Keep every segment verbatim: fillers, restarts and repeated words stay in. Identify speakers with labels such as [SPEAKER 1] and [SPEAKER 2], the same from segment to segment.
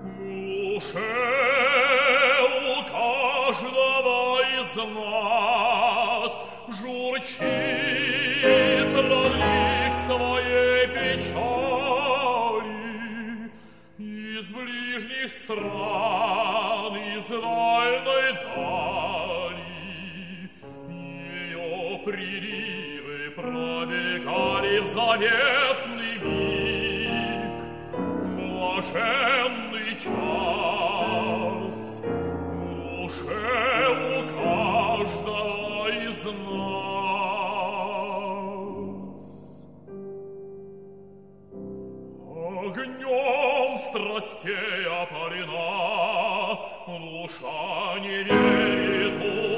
[SPEAKER 1] душе у каждого из нас журчит родник своей печали. Из ближних стран, из дальней дали ее приливы пробегали в заветный миг, блаженный час в душе у каждого из нас. Огнем страстей опалена, душа не верит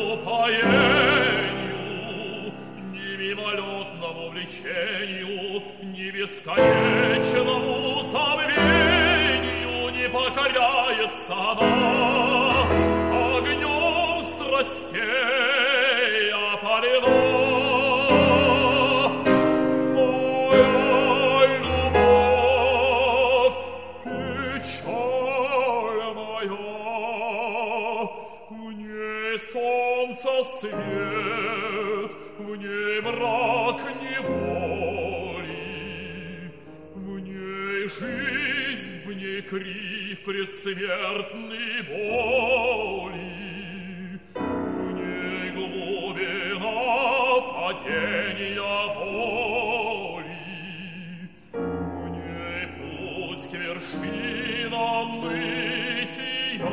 [SPEAKER 1] упоению, ни мимолетному влечению, ни бесконечному забвению не покоряется она. Огнем страстей опалена, моя любовь, печаль моя, в ней солнце свет, в ней мрак неволи, в ней жизнь, в ней крик предсмертной боли, в ней глубина падения воли, в ней путь к вершинам бытия.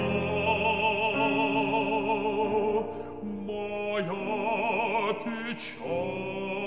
[SPEAKER 1] Моя печаль.